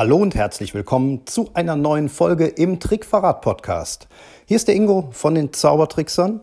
Hallo und herzlich willkommen zu einer neuen Folge im Trickverrat-Podcast. Hier ist der Ingo von den Zaubertricksern.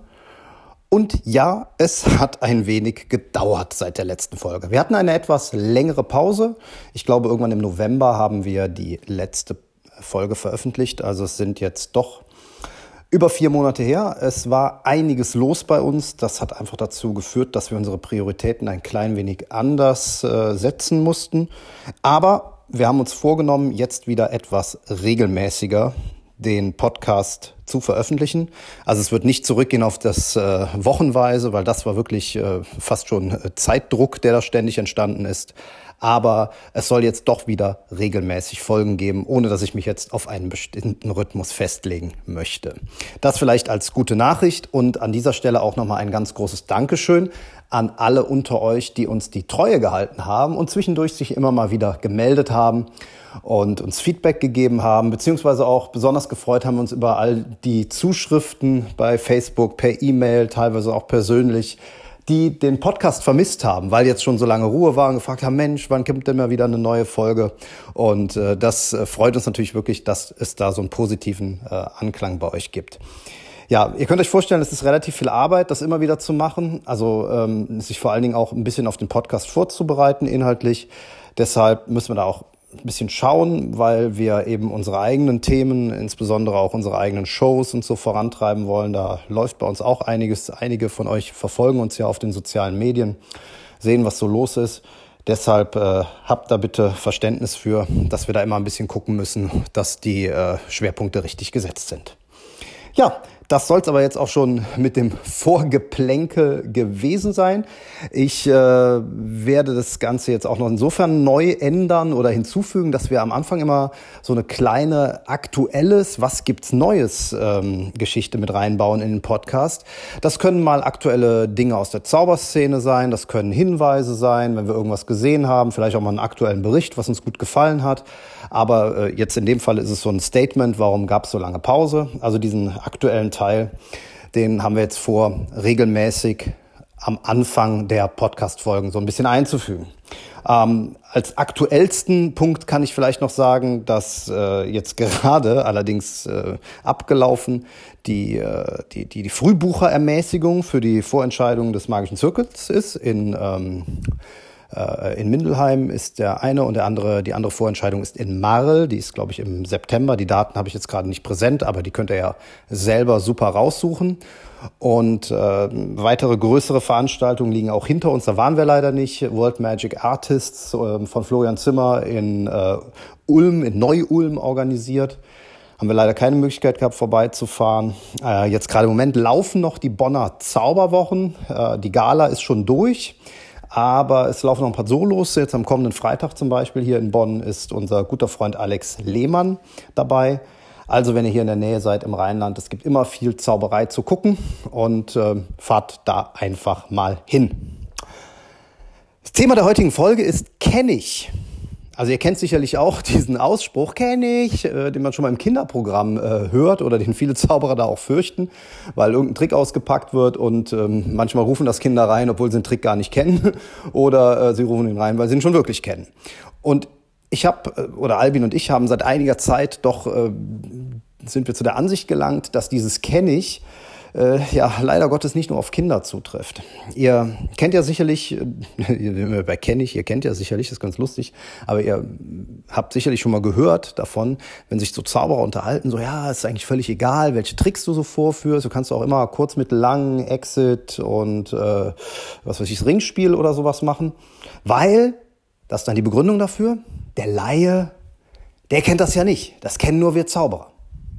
Und ja, es hat ein wenig gedauert seit der letzten Folge. Wir hatten eine etwas längere Pause. Ich glaube, irgendwann im November haben wir die letzte Folge veröffentlicht. Also es sind jetzt doch über 4 Monate her. Es war einiges los bei uns. Das hat einfach dazu geführt, dass wir unsere Prioritäten ein klein wenig anders setzen mussten. Aber wir haben uns vorgenommen, jetzt wieder etwas regelmäßiger den Podcast zu veröffentlichen. Also es wird nicht zurückgehen auf das wochenweise, weil das war wirklich fast schon Zeitdruck, der da ständig entstanden ist. Aber es soll jetzt doch wieder regelmäßig Folgen geben, ohne dass ich mich jetzt auf einen bestimmten Rhythmus festlegen möchte. Das vielleicht als gute Nachricht und an dieser Stelle auch nochmal ein ganz großes Dankeschön an alle unter euch, die uns die Treue gehalten haben und zwischendurch sich immer mal wieder gemeldet haben und uns Feedback gegeben haben, beziehungsweise auch besonders gefreut haben wir uns über all die Zuschriften bei Facebook, per E-Mail, teilweise auch persönlich, die den Podcast vermisst haben, weil jetzt schon so lange Ruhe war und gefragt haben, Mensch, wann kommt denn mal wieder eine neue Folge? Und das freut uns natürlich wirklich, dass es da so einen positiven Anklang bei euch gibt. Ja, ihr könnt euch vorstellen, es ist relativ viel Arbeit, das immer wieder zu machen, also sich vor allen Dingen auch ein bisschen auf den Podcast vorzubereiten inhaltlich. Deshalb müssen wir da auch ein bisschen schauen, weil wir eben unsere eigenen Themen, insbesondere auch unsere eigenen Shows und so vorantreiben wollen. Da läuft bei uns auch einiges. Einige von euch verfolgen uns ja auf den sozialen Medien, sehen, was so los ist. Deshalb habt da bitte Verständnis für, dass wir da immer ein bisschen gucken müssen, dass die Schwerpunkte richtig gesetzt sind. Ja, das soll es aber jetzt auch schon mit dem Vorgeplänkel gewesen sein. Ich werde das Ganze jetzt auch noch insofern neu ändern oder hinzufügen, dass wir am Anfang immer so eine kleine aktuelles, was gibt's Neues Geschichte mit reinbauen in den Podcast. Das können mal aktuelle Dinge aus der Zauberszene sein, das können Hinweise sein, wenn wir irgendwas gesehen haben, vielleicht auch mal einen aktuellen Bericht, was uns gut gefallen hat. Aber jetzt in dem Fall ist es so ein Statement, warum gab es so lange Pause? Also diesen aktuellen Teil, den haben wir jetzt vor, regelmäßig am Anfang der Podcast-Folgen so ein bisschen einzufügen. Als aktuellsten Punkt kann ich vielleicht noch sagen, dass jetzt gerade, allerdings abgelaufen, die Frühbucherermäßigung für die Vorentscheidung des Magischen Zirkels ist. In Mindelheim ist der eine und die andere Vorentscheidung ist in Marl. Die ist, glaube ich, im September. Die Daten habe ich jetzt gerade nicht präsent, aber die könnt ihr ja selber super raussuchen. Und weitere größere Veranstaltungen liegen auch hinter uns. Da waren wir leider nicht. World Magic Artists von Florian Zimmer in Ulm, in Neu-Ulm organisiert. Haben wir leider keine Möglichkeit gehabt, vorbeizufahren. Jetzt gerade im Moment laufen noch die Bonner Zauberwochen. Die Gala ist schon durch. Aber es laufen noch ein paar Solos. Jetzt am kommenden Freitag zum Beispiel hier in Bonn ist unser guter Freund Alex Lehmann dabei. Also wenn ihr hier in der Nähe seid im Rheinland, es gibt immer viel Zauberei zu gucken und fahrt da einfach mal hin. Das Thema der heutigen Folge ist kenn ich. Also ihr kennt sicherlich auch diesen Ausspruch, kenn ich, den man schon mal im Kinderprogramm hört oder den viele Zauberer da auch fürchten, weil irgendein Trick ausgepackt wird und manchmal rufen das Kinder rein, obwohl sie den Trick gar nicht kennen oder sie rufen ihn rein, weil sie ihn schon wirklich kennen. Und Albin und ich haben seit einiger Zeit sind wir zu der Ansicht gelangt, dass dieses kenn ich leider Gottes nicht nur auf Kinder zutrifft. Ihr kennt ja sicherlich, ihr kennt ja sicherlich, das ist ganz lustig, aber ihr habt sicherlich schon mal gehört davon, wenn sich so Zauberer unterhalten, so ja, ist eigentlich völlig egal, welche Tricks du so vorführst, du kannst auch immer kurz, mittel, lang, Exit und Ringspiel oder sowas machen, weil, das ist dann die Begründung dafür, der Laie, der kennt das ja nicht, das kennen nur wir Zauberer.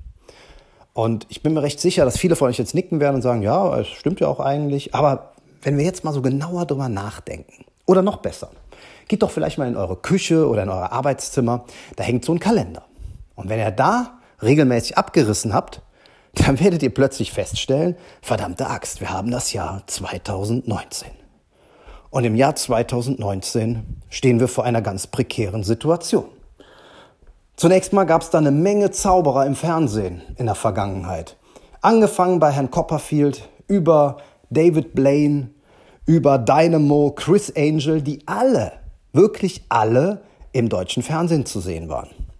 Und ich bin mir recht sicher, dass viele von euch jetzt nicken werden und sagen, ja, es stimmt ja auch eigentlich. Aber wenn wir jetzt mal so genauer drüber nachdenken, oder noch besser, geht doch vielleicht mal in eure Küche oder in euer Arbeitszimmer, da hängt so ein Kalender. Und wenn ihr da regelmäßig abgerissen habt, dann werdet ihr plötzlich feststellen, verdammte Axt, wir haben das Jahr 2019. Und im Jahr 2019 stehen wir vor einer ganz prekären Situation. Zunächst mal gab es da eine Menge Zauberer im Fernsehen in der Vergangenheit. Angefangen bei Herrn Copperfield, über David Blaine, über Dynamo, Chris Angel, die alle, wirklich alle im deutschen Fernsehen zu sehen waren.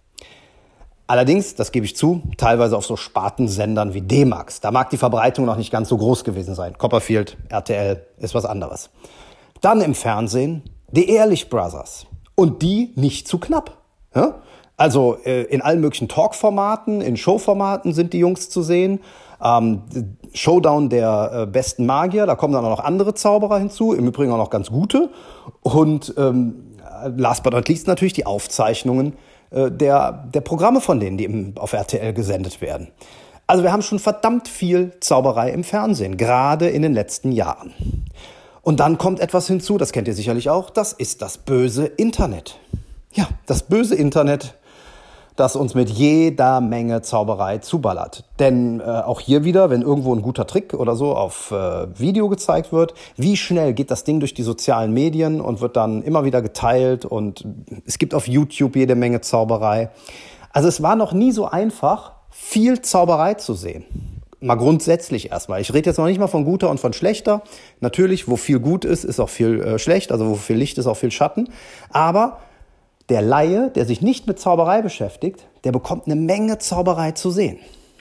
Allerdings, das gebe ich zu, teilweise auf so Spartensendern wie D-Max. Da mag die Verbreitung noch nicht ganz so groß gewesen sein. Copperfield, RTL ist was anderes. Dann im Fernsehen die Ehrlich Brothers. Und die nicht zu knapp. Ja? Also in allen möglichen Talkformaten, in Showformaten sind die Jungs zu sehen. Showdown der besten Magier, da kommen dann auch noch andere Zauberer hinzu, im Übrigen auch noch ganz gute. Und last but not least natürlich die Aufzeichnungen der Programme von denen, die auf RTL gesendet werden. Also wir haben schon verdammt viel Zauberei im Fernsehen, gerade in den letzten Jahren. Und dann kommt etwas hinzu, das kennt ihr sicherlich auch, das ist das böse Internet. Ja, das böse Internet, das uns mit jeder Menge Zauberei zuballert. Denn auch hier wieder, wenn irgendwo ein guter Trick oder so auf Video gezeigt wird, wie schnell geht das Ding durch die sozialen Medien und wird dann immer wieder geteilt und es gibt auf YouTube jede Menge Zauberei. Also es war noch nie so einfach, viel Zauberei zu sehen. Mal grundsätzlich erstmal. Ich rede jetzt noch nicht mal von guter und von schlechter. Natürlich, wo viel gut ist, ist auch viel schlecht. Also wo viel Licht ist, auch viel Schatten. Aber der Laie, der sich nicht mit Zauberei beschäftigt, der bekommt eine Menge Zauberei zu sehen.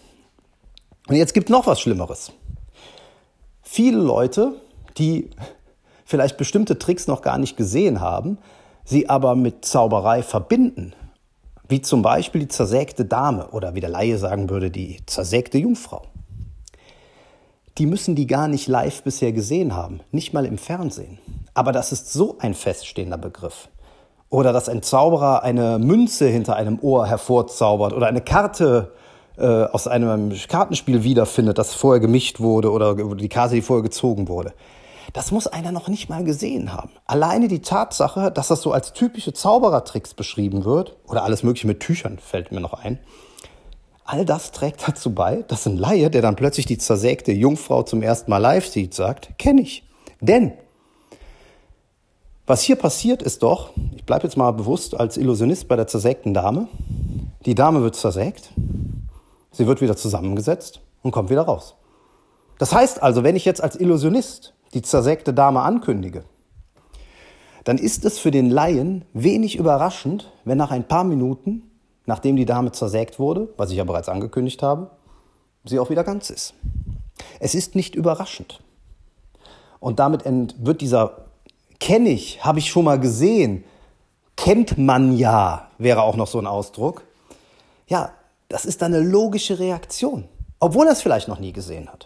Und jetzt gibt es noch was Schlimmeres. Viele Leute, die vielleicht bestimmte Tricks noch gar nicht gesehen haben, sie aber mit Zauberei verbinden, wie zum Beispiel die zersägte Dame oder wie der Laie sagen würde, die zersägte Jungfrau. Die müssen die gar nicht live bisher gesehen haben, nicht mal im Fernsehen. Aber das ist so ein feststehender Begriff. Oder dass ein Zauberer eine Münze hinter einem Ohr hervorzaubert oder eine Karte aus einem Kartenspiel wiederfindet, das vorher gemischt wurde oder die Karte, die vorher gezogen wurde. Das muss einer noch nicht mal gesehen haben. Alleine die Tatsache, dass das so als typische Zauberertricks beschrieben wird, oder alles Mögliche mit Tüchern fällt mir noch ein, all das trägt dazu bei, dass ein Laie, der dann plötzlich die zersägte Jungfrau zum ersten Mal live sieht, sagt, kenne ich. Denn was hier passiert ist doch, ich bleibe jetzt mal bewusst als Illusionist bei der zersägten Dame, die Dame wird zersägt, sie wird wieder zusammengesetzt und kommt wieder raus. Das heißt also, wenn ich jetzt als Illusionist die zersägte Dame ankündige, dann ist es für den Laien wenig überraschend, wenn nach ein paar Minuten, nachdem die Dame zersägt wurde, was ich ja bereits angekündigt habe, sie auch wieder ganz ist. Es ist nicht überraschend. Und damit wird dieser kenne ich, habe ich schon mal gesehen, kennt man ja, wäre auch noch so ein Ausdruck. Ja, das ist dann eine logische Reaktion, obwohl er es vielleicht noch nie gesehen hat.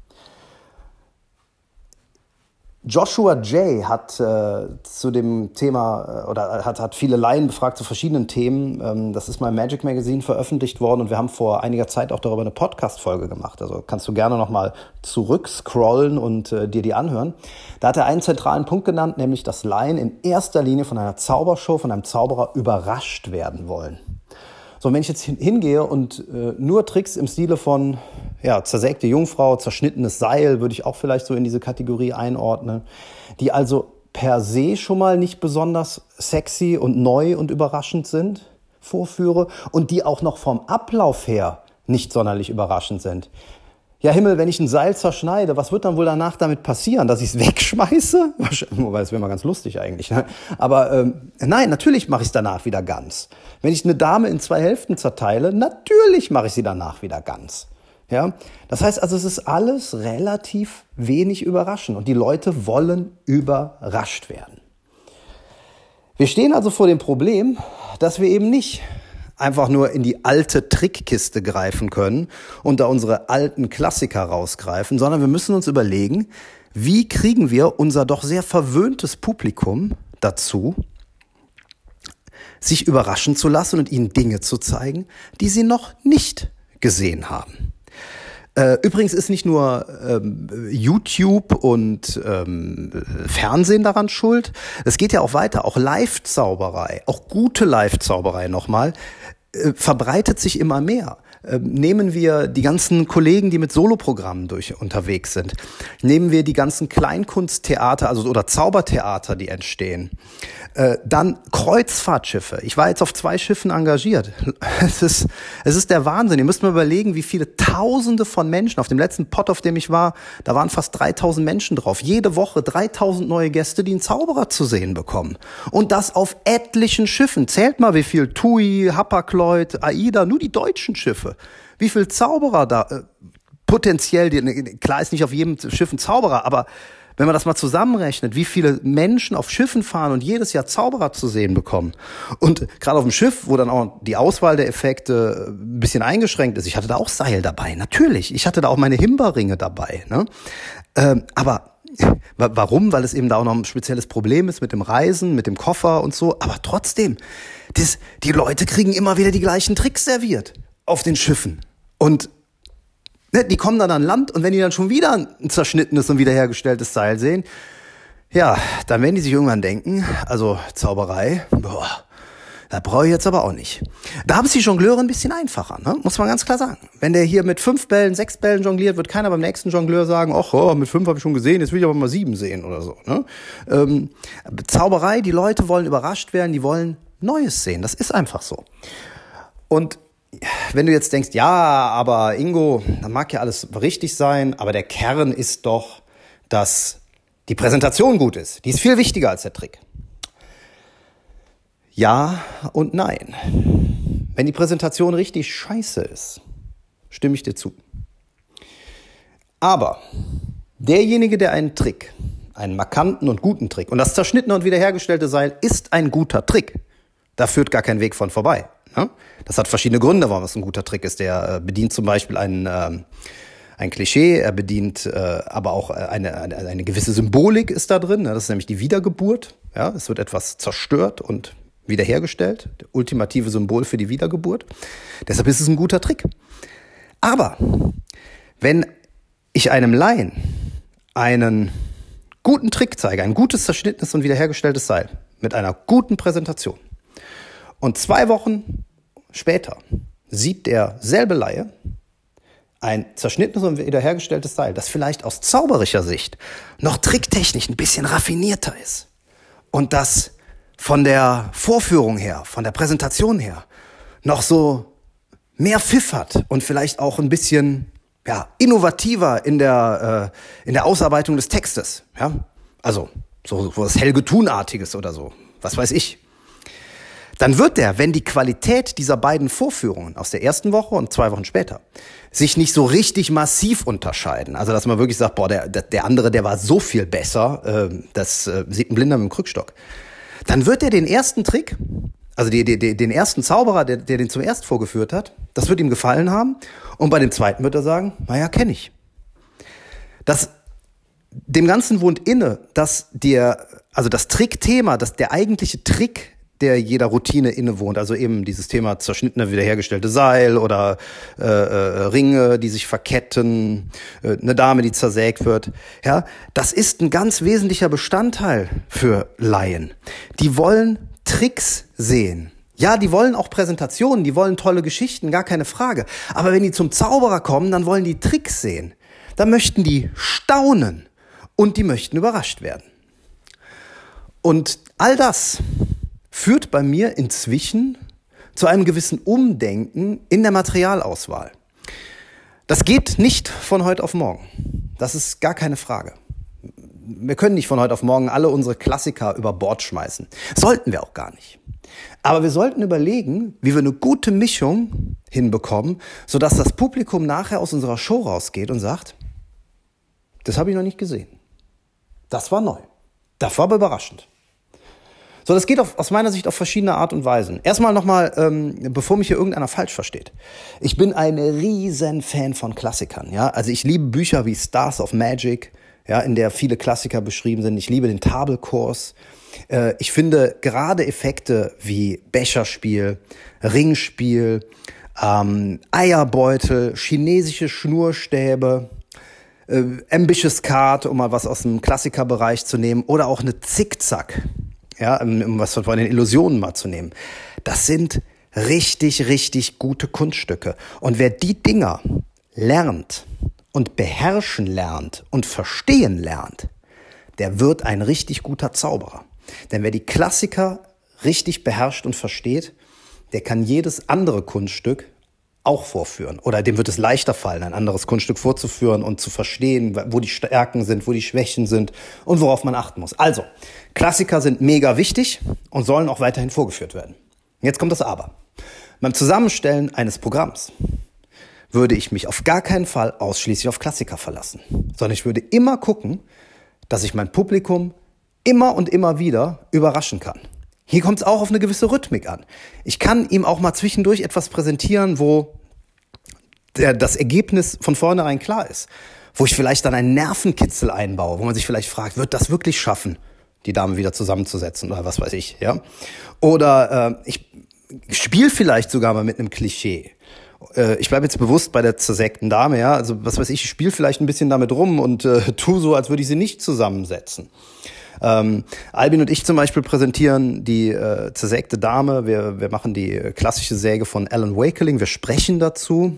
Joshua Jay hat zu dem Thema oder hat viele Laien befragt zu verschiedenen Themen. Das ist mal im Magic Magazine veröffentlicht worden und wir haben vor einiger Zeit auch darüber eine Podcast-Folge gemacht. Also kannst du gerne nochmal zurückscrollen und dir die anhören. Da hat er einen zentralen Punkt genannt, nämlich dass Laien in erster Linie von einer Zaubershow, von einem Zauberer überrascht werden wollen. So, wenn ich jetzt hingehe und nur Tricks im Stile von zersägte Jungfrau, zerschnittenes Seil, würde ich auch vielleicht so in diese Kategorie einordnen, die also per se schon mal nicht besonders sexy und neu und überraschend sind, vorführe und die auch noch vom Ablauf her nicht sonderlich überraschend sind. Ja Himmel, wenn ich ein Seil zerschneide, was wird dann wohl danach damit passieren? Dass ich es wegschmeiße? Wobei, das wäre mal ganz lustig eigentlich. Ne? Aber nein, natürlich mache ich es danach wieder ganz. Wenn ich eine Dame in 2 Hälften zerteile, natürlich mache ich sie danach wieder ganz. Ja? Das heißt also, es ist alles relativ wenig überraschend und die Leute wollen überrascht werden. Wir stehen also vor dem Problem, dass wir eben nicht einfach nur in die alte Trickkiste greifen können und da unsere alten Klassiker rausgreifen, sondern wir müssen uns überlegen, wie kriegen wir unser doch sehr verwöhntes Publikum dazu, sich überraschen zu lassen und ihnen Dinge zu zeigen, die sie noch nicht gesehen haben. Übrigens ist nicht nur YouTube und Fernsehen daran schuld. Es geht ja auch weiter. Auch Live-Zauberei, auch gute Live-Zauberei nochmal, verbreitet sich immer mehr. Nehmen wir die ganzen Kollegen, die mit Soloprogrammen unterwegs sind. Nehmen wir die ganzen Kleinkunsttheater, also oder Zaubertheater, die entstehen. Dann Kreuzfahrtschiffe. Ich war jetzt auf 2 Schiffen engagiert. Es ist der Wahnsinn. Ihr müsst mal überlegen, wie viele Tausende von Menschen, auf dem letzten Pott, auf dem ich war, da waren fast 3000 Menschen drauf. Jede Woche 3000 neue Gäste, die einen Zauberer zu sehen bekommen. Und das auf etlichen Schiffen. Zählt mal, wie viel TUI, Hapag-Lloyd, AIDA, nur die deutschen Schiffe. Wie viel Zauberer da potenziell, klar ist nicht auf jedem Schiff ein Zauberer, aber wenn man das mal zusammenrechnet, wie viele Menschen auf Schiffen fahren und jedes Jahr Zauberer zu sehen bekommen. Und gerade auf dem Schiff, wo dann auch die Auswahl der Effekte ein bisschen eingeschränkt ist. Ich hatte da auch Seil dabei, natürlich. Ich hatte da auch meine Himbeerringe dabei. Ne? Aber warum? Weil es eben da auch noch ein spezielles Problem ist mit dem Reisen, mit dem Koffer und so. Aber trotzdem, die Leute kriegen immer wieder die gleichen Tricks serviert auf den Schiffen. Und die kommen dann an Land und wenn die dann schon wieder ein zerschnittenes und wiederhergestelltes Seil sehen, ja, dann werden die sich irgendwann denken, also Zauberei, da brauche ich jetzt aber auch nicht. Da haben es die Jongleure ein bisschen einfacher, ne? Muss man ganz klar sagen. Wenn der hier mit 5 Bällen, 6 Bällen jongliert, wird keiner beim nächsten Jongleur sagen, ach, mit 5 habe ich schon gesehen, jetzt will ich aber mal 7 sehen oder so. Ne? Zauberei, die Leute wollen überrascht werden, die wollen Neues sehen. Das ist einfach so. Und wenn du jetzt denkst, ja, aber Ingo, da mag ja alles richtig sein, aber der Kern ist doch, dass die Präsentation gut ist. Die ist viel wichtiger als der Trick. Ja und nein. Wenn die Präsentation richtig scheiße ist, stimme ich dir zu. Aber derjenige, der einen Trick, einen markanten und guten Trick, und das zerschnittene und wiederhergestellte Seil ist ein guter Trick, da führt gar kein Weg von vorbei. Ne? Das hat verschiedene Gründe, warum es ein guter Trick ist. Der bedient zum Beispiel ein Klischee, er bedient aber auch eine gewisse Symbolik ist da drin. Ne? Das ist nämlich die Wiedergeburt. Ja? Es wird etwas zerstört und wiederhergestellt. Das ultimative Symbol für die Wiedergeburt. Deshalb ist es ein guter Trick. Aber wenn ich einem Laien einen guten Trick zeige, ein gutes zerschnittenes und wiederhergestelltes Seil mit einer guten Präsentation, und 2 Wochen später sieht derselbe Laie ein zerschnittenes und wiederhergestelltes Seil, das vielleicht aus zauberischer Sicht noch tricktechnisch ein bisschen raffinierter ist und das von der Vorführung her, von der Präsentation her noch so mehr Pfiff hat und vielleicht auch ein bisschen innovativer in der Ausarbeitung des Textes. Ja? Also so was Helge Thun-artiges oder so, was weiß ich. Dann wird wenn die Qualität dieser beiden Vorführungen aus der ersten Woche und 2 Wochen später sich nicht so richtig massiv unterscheiden, also dass man wirklich sagt, der andere, der war so viel besser, das sieht ein Blinder mit dem Krückstock, dann wird den ersten Trick, also den ersten Zauberer, der den zum ersten vorgeführt hat, das wird ihm gefallen haben und bei dem zweiten wird er sagen, naja, kenne ich. Dem Ganzen wohnt inne, dass das Trickthema, dass der eigentliche Trick, der jeder Routine innewohnt, also eben dieses Thema zerschnittene, wiederhergestellte Seil oder Ringe, die sich verketten, eine Dame, die zersägt wird. Ja, das ist ein ganz wesentlicher Bestandteil für Laien. Die wollen Tricks sehen. Ja, die wollen auch Präsentationen, die wollen tolle Geschichten, gar keine Frage. Aber wenn die zum Zauberer kommen, dann wollen die Tricks sehen. Da möchten die staunen und die möchten überrascht werden. Und all das führt bei mir inzwischen zu einem gewissen Umdenken in der Materialauswahl. Das geht nicht von heute auf morgen. Das ist gar keine Frage. Wir können nicht von heute auf morgen alle unsere Klassiker über Bord schmeißen. Sollten wir auch gar nicht. Aber wir sollten überlegen, wie wir eine gute Mischung hinbekommen, sodass das Publikum nachher aus unserer Show rausgeht und sagt, das habe ich noch nicht gesehen. Das war neu. Das war aber überraschend. So, das geht aus meiner Sicht auf verschiedene Art und Weisen. Erstmal nochmal, bevor mich hier irgendeiner falsch versteht. Ich bin ein riesen Fan von Klassikern. Ja? Also ich liebe Bücher wie Stars of Magic, ja, in der viele Klassiker beschrieben sind. Ich liebe den Tabelkurs. Ich finde gerade Effekte wie Becherspiel, Ringspiel, Eierbeutel, chinesische Schnurstäbe, Ambitious Card, um mal was aus dem Klassikerbereich zu nehmen, oder auch eine Zickzack. Ja, um was von den Illusionen mal zu nehmen. Das sind richtig, richtig gute Kunststücke. Und wer die Dinger lernt und beherrschen lernt und verstehen lernt, der wird ein richtig guter Zauberer. Denn wer die Klassiker richtig beherrscht und versteht, der kann jedes andere Kunststück auch vorführen. Oder dem wird es leichter fallen, ein anderes Kunststück vorzuführen und zu verstehen, wo die Stärken sind, wo die Schwächen sind und worauf man achten muss. Also, Klassiker sind mega wichtig und sollen auch weiterhin vorgeführt werden. Jetzt kommt das Aber. Beim Zusammenstellen eines Programms würde ich mich auf gar keinen Fall ausschließlich auf Klassiker verlassen, sondern ich würde immer gucken, dass ich mein Publikum immer und immer wieder überraschen kann. Hier kommt es auch auf eine gewisse Rhythmik an. Ich kann ihm auch mal zwischendurch etwas präsentieren, wo das Ergebnis von vornherein klar ist. Wo ich vielleicht dann einen Nervenkitzel einbaue, wo man sich vielleicht fragt, wird das wirklich schaffen, die Dame wieder zusammenzusetzen oder was weiß ich. Ja? Oder ich spiele vielleicht sogar mal mit einem Klischee. Ich bleibe jetzt bewusst bei der zersägten Dame, ja, also was weiß ich spiele vielleicht ein bisschen damit rum und tu so, als würde ich sie nicht zusammensetzen. Albin und ich zum Beispiel präsentieren die zersägte Dame. Wir machen die klassische Säge von Alan Wakeling. Wir sprechen dazu.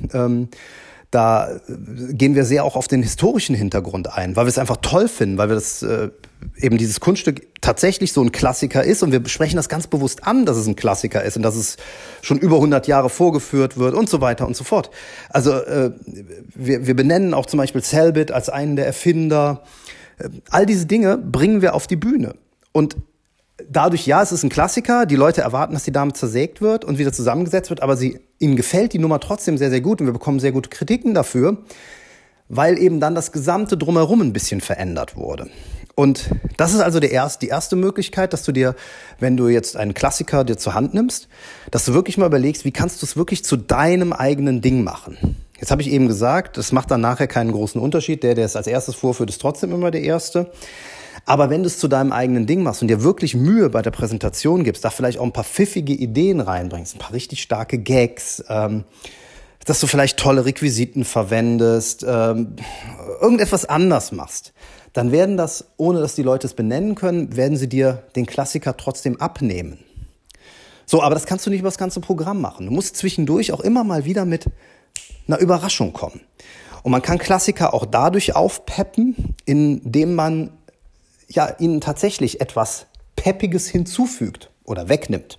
Da gehen wir sehr auch auf den historischen Hintergrund ein, weil wir es einfach toll finden, weil wir das eben dieses Kunststück tatsächlich so ein Klassiker ist und wir besprechen das ganz bewusst an, dass es ein Klassiker ist und dass es schon über 100 Jahre vorgeführt wird und so weiter und so fort. Also wir benennen auch zum Beispiel Selbit als einen der Erfinder. All diese Dinge bringen wir auf die Bühne und dadurch, ja, es ist ein Klassiker, die Leute erwarten, dass die Dame zersägt wird und wieder zusammengesetzt wird, aber ihnen gefällt die Nummer trotzdem sehr, sehr gut und wir bekommen sehr gute Kritiken dafür, weil eben dann das gesamte Drumherum ein bisschen verändert wurde. Und das ist also die erste Möglichkeit, dass du dir, wenn du jetzt einen Klassiker dir zur Hand nimmst, dass du wirklich mal überlegst, wie kannst du es wirklich zu deinem eigenen Ding machen. Jetzt habe ich eben gesagt, das macht dann nachher keinen großen Unterschied. Der es als erstes vorführt, ist trotzdem immer der Erste. Aber wenn du es zu deinem eigenen Ding machst und dir wirklich Mühe bei der Präsentation gibst, da vielleicht auch ein paar pfiffige Ideen reinbringst, ein paar richtig starke Gags, dass du vielleicht tolle Requisiten verwendest, irgendetwas anders machst, dann werden das, ohne dass die Leute es benennen können, werden sie dir den Klassiker trotzdem abnehmen. So, aber das kannst du nicht über das ganze Programm machen. Du musst zwischendurch auch immer mal wieder mit einer Überraschung kommen. Und man kann Klassiker auch dadurch aufpeppen, indem man ihnen tatsächlich etwas Peppiges hinzufügt oder wegnimmt.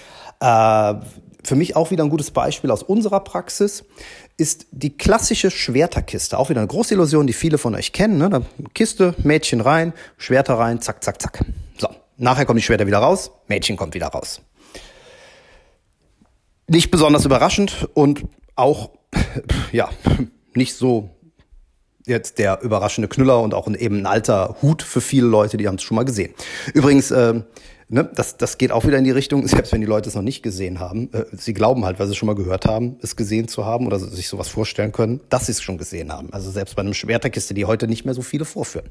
Für mich auch wieder ein gutes Beispiel aus unserer Praxis ist die klassische Schwerterkiste. Auch wieder eine große Illusion, die viele von euch kennen. Ne? Da Kiste, Mädchen rein, Schwerter rein, zack, zack, zack. So, nachher kommen die Schwerter wieder raus, Mädchen kommt wieder raus. Nicht besonders überraschend und auch nicht so jetzt der überraschende Knüller und auch eben ein alter Hut für viele Leute, die haben es schon mal gesehen. Übrigens, das geht auch wieder in die Richtung, selbst wenn die Leute es noch nicht gesehen haben, sie glauben halt, weil sie es schon mal gehört haben, es gesehen zu haben oder sich sowas vorstellen können, dass sie es schon gesehen haben. Also selbst bei einem Schwerterkiste, die heute nicht mehr so viele vorführen.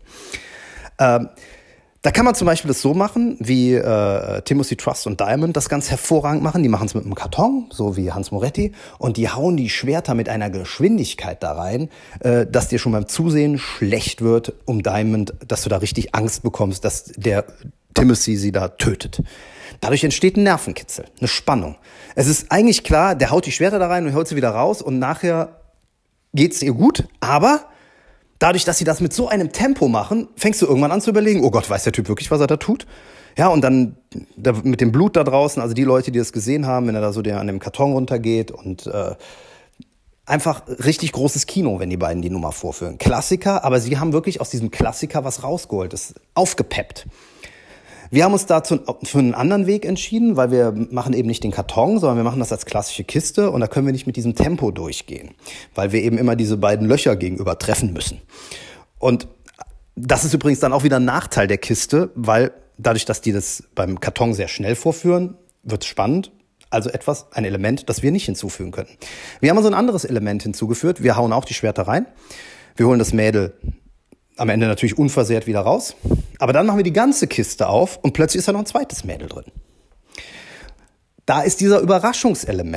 Da kann man zum Beispiel das so machen, wie Timothy Trust und Diamond das ganz hervorragend machen. Die machen es mit einem Karton, so wie Hans Moretti, und die hauen die Schwerter mit einer Geschwindigkeit da rein, dass dir schon beim Zusehen schlecht wird um Diamond, dass du da richtig Angst bekommst, dass der Timothy sie da tötet. Dadurch entsteht ein Nervenkitzel, eine Spannung. Es ist eigentlich klar, der haut die Schwerter da rein und holt sie wieder raus und nachher geht's ihr gut, aber dadurch, dass sie das mit so einem Tempo machen, fängst du irgendwann an zu überlegen, oh Gott, weiß der Typ wirklich, was er da tut? Ja, und dann mit dem Blut da draußen, also die Leute, die das gesehen haben, wenn er da so an dem Karton runtergeht und einfach richtig großes Kino, wenn die beiden die Nummer vorführen. Klassiker, aber sie haben wirklich aus diesem Klassiker was rausgeholt, das ist aufgepeppt. Wir haben uns dazu für einen anderen Weg entschieden, weil wir machen eben nicht den Karton, sondern wir machen das als klassische Kiste und da können wir nicht mit diesem Tempo durchgehen, weil wir eben immer diese beiden Löcher gegenüber treffen müssen. Und das ist übrigens dann auch wieder ein Nachteil der Kiste, weil dadurch, dass die das beim Karton sehr schnell vorführen, wird es spannend. Also ein Element, das wir nicht hinzufügen können. Wir haben also ein anderes Element hinzugefügt. Wir hauen auch die Schwerter rein. Wir holen das Mädel am Ende natürlich unversehrt wieder raus. Aber dann machen wir die ganze Kiste auf und plötzlich ist da noch ein zweites Mädel drin. Da ist dieser Überraschungselement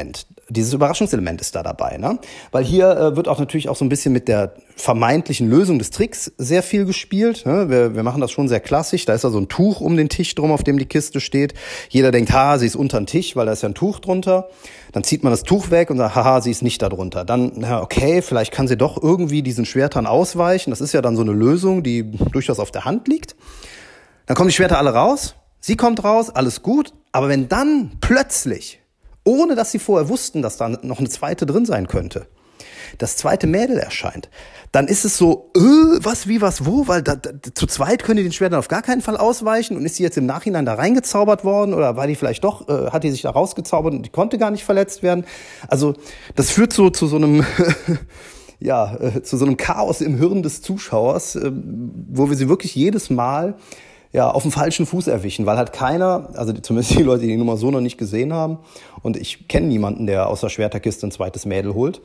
dieses Überraschungselement ist da dabei, ne? Weil hier wird auch natürlich auch so ein bisschen mit der vermeintlichen Lösung des Tricks sehr viel gespielt. Ne? Wir machen das schon sehr klassisch. Da ist da so ein Tuch um den Tisch drum, auf dem die Kiste steht. Jeder denkt, sie ist unter dem Tisch, weil da ist ja ein Tuch drunter. Dann zieht man das Tuch weg und sagt, sie ist nicht da drunter. Dann, okay, vielleicht kann sie doch irgendwie diesen Schwertern ausweichen. Das ist ja dann so eine Lösung, die durchaus auf der Hand liegt. Dann kommen die Schwerter alle raus. Sie kommt raus, alles gut. Aber wenn dann plötzlich, ohne dass sie vorher wussten, dass da noch eine zweite drin sein könnte, das zweite Mädel erscheint, dann ist es so, was, wie, was, wo, weil zu zweit können die den Schwertern auf gar keinen Fall ausweichen und ist die jetzt im Nachhinein da reingezaubert worden oder war die vielleicht doch, hat die sich da rausgezaubert und die konnte gar nicht verletzt werden. Also das führt so zu so einem, zu so einem Chaos im Hirn des Zuschauers, wo wir sie wirklich jedes Mal auf dem falschen Fuß erwischen, weil halt keiner, also zumindest die Leute, die die Nummer so noch nicht gesehen haben, und ich kenne niemanden, der aus der Schwerterkiste ein zweites Mädel holt,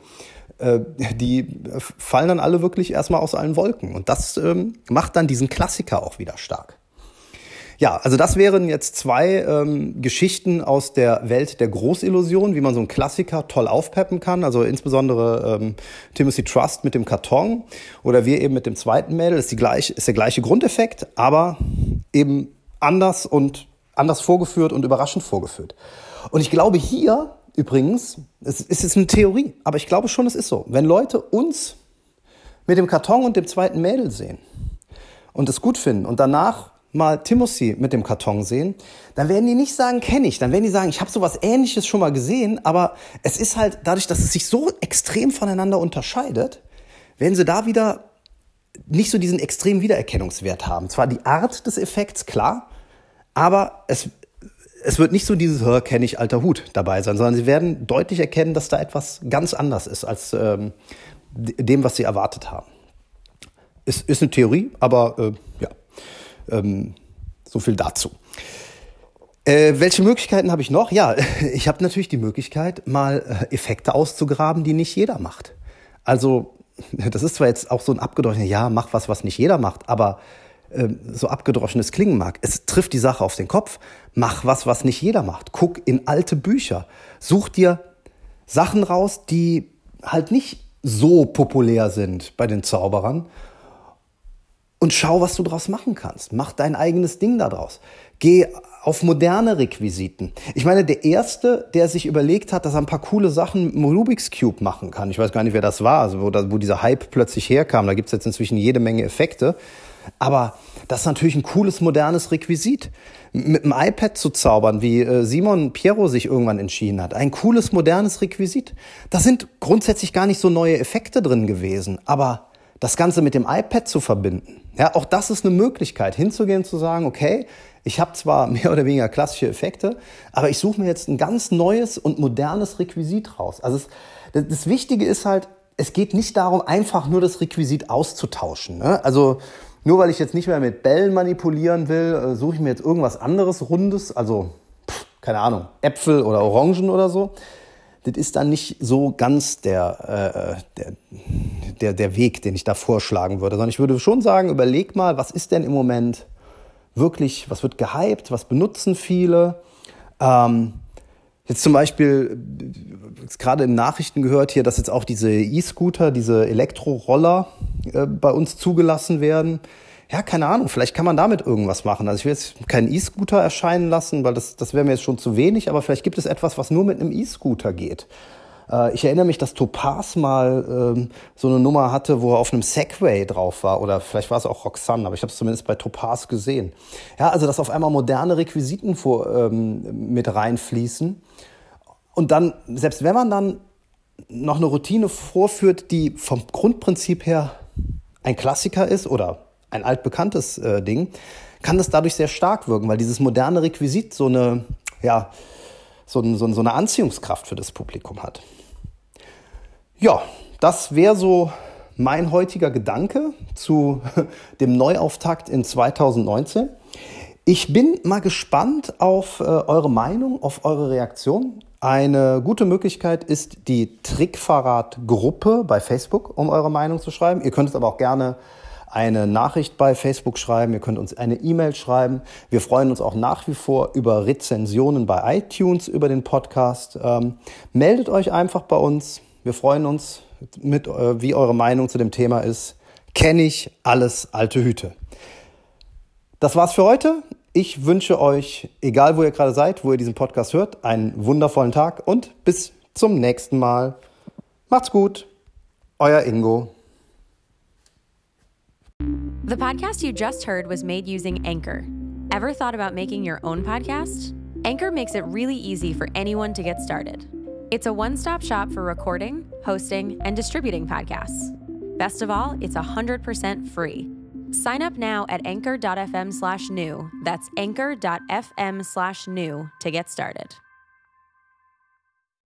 die fallen dann alle wirklich erstmal aus allen Wolken. Und das macht dann diesen Klassiker auch wieder stark. Ja, also das wären jetzt zwei Geschichten aus der Welt der Großillusion, wie man so einen Klassiker toll aufpeppen kann. Also insbesondere Timothy Trust mit dem Karton oder wir eben mit dem zweiten Mädel. Ist der gleiche Grundeffekt, aber eben anders vorgeführt und überraschend vorgeführt. Und ich glaube hier übrigens, es ist eine Theorie, aber ich glaube schon, es ist so. Wenn Leute uns mit dem Karton und dem zweiten Mädel sehen und es gut finden und danach mal Timothy mit dem Karton sehen, dann werden die nicht sagen, kenne ich. Dann werden die sagen, ich habe sowas Ähnliches schon mal gesehen, aber es ist halt dadurch, dass es sich so extrem voneinander unterscheidet, werden sie da wieder nicht so diesen extremen Wiedererkennungswert haben. Zwar die Art des Effekts, klar, aber es wird nicht so dieses, kenne ich, alter Hut dabei sein, sondern sie werden deutlich erkennen, dass da etwas ganz anders ist als dem, was sie erwartet haben. Ist eine Theorie, aber so viel dazu. Welche Möglichkeiten habe ich noch? Ja, ich habe natürlich die Möglichkeit, mal Effekte auszugraben, die nicht jeder macht. Also, das ist zwar jetzt auch so ein abgedroschenes, mach was nicht jeder macht, aber so abgedroschenes klingen mag. Es trifft die Sache auf den Kopf. Mach was nicht jeder macht. Guck in alte Bücher. Such dir Sachen raus, die halt nicht so populär sind bei den Zauberern. Und schau, was du draus machen kannst. Mach dein eigenes Ding da draus. Geh auf moderne Requisiten. Ich meine, der Erste, der sich überlegt hat, dass er ein paar coole Sachen mit Rubik's Cube machen kann. Ich weiß gar nicht, wer das war, also wo dieser Hype plötzlich herkam. Da gibt's jetzt inzwischen jede Menge Effekte. Aber das ist natürlich ein cooles, modernes Requisit. Mit dem iPad zu zaubern, wie Simon Pierro sich irgendwann entschieden hat. Ein cooles, modernes Requisit. Da sind grundsätzlich gar nicht so neue Effekte drin gewesen. Aber das Ganze mit dem iPad zu verbinden, auch das ist eine Möglichkeit, hinzugehen und zu sagen, okay, ich habe zwar mehr oder weniger klassische Effekte, aber ich suche mir jetzt ein ganz neues und modernes Requisit raus. Also das Wichtige ist halt, es geht nicht darum, einfach nur das Requisit auszutauschen. Ne? Also nur weil ich jetzt nicht mehr mit Bällen manipulieren will, suche ich mir jetzt irgendwas anderes Rundes, also keine Ahnung, Äpfel oder Orangen oder so. Das ist dann nicht so ganz der Weg, den ich da vorschlagen würde, sondern ich würde schon sagen, überleg mal, was ist denn im Moment wirklich, was wird gehypt, was benutzen viele? Jetzt zum Beispiel, gerade in Nachrichten gehört hier, dass jetzt auch diese E-Scooter, diese Elektroroller bei uns zugelassen werden. Ja, keine Ahnung, vielleicht kann man damit irgendwas machen. Also ich will jetzt keinen E-Scooter erscheinen lassen, weil das wäre mir jetzt schon zu wenig, aber vielleicht gibt es etwas, was nur mit einem E-Scooter geht. Ich erinnere mich, dass Topaz mal so eine Nummer hatte, wo er auf einem Segway drauf war, oder vielleicht war es auch Roxanne, aber ich habe es zumindest bei Topaz gesehen. Ja, also dass auf einmal moderne Requisiten mit reinfließen und dann, selbst wenn man dann noch eine Routine vorführt, die vom Grundprinzip her ein Klassiker ist oder ein altbekanntes Ding, kann das dadurch sehr stark wirken, weil dieses moderne Requisit so eine Anziehungskraft für das Publikum hat. Ja, das wäre so mein heutiger Gedanke zu dem Neuauftakt in 2019. Ich bin mal gespannt auf eure Meinung, auf eure Reaktion. Eine gute Möglichkeit ist die Trickverrat-Gruppe bei Facebook, um eure Meinung zu schreiben. Ihr könnt es aber auch gerne eine Nachricht bei Facebook schreiben, ihr könnt uns eine E-Mail schreiben. Wir freuen uns auch nach wie vor über Rezensionen bei iTunes über den Podcast. Meldet euch einfach bei uns. Wir freuen uns, wie eure Meinung zu dem Thema ist. Kenne ich alles alte Hüte. Das war's für heute. Ich wünsche euch, egal wo ihr gerade seid, wo ihr diesen Podcast hört, einen wundervollen Tag und bis zum nächsten Mal. Macht's gut. Euer Ingo. The podcast you just heard was made using Anchor. Ever thought about making your own podcast? Anchor makes it really easy for anyone to get started. It's a one-stop shop for recording, hosting, and distributing podcasts. Best of all, it's 100% free. Sign up now at anchor.fm/new. That's anchor.fm/new to get started.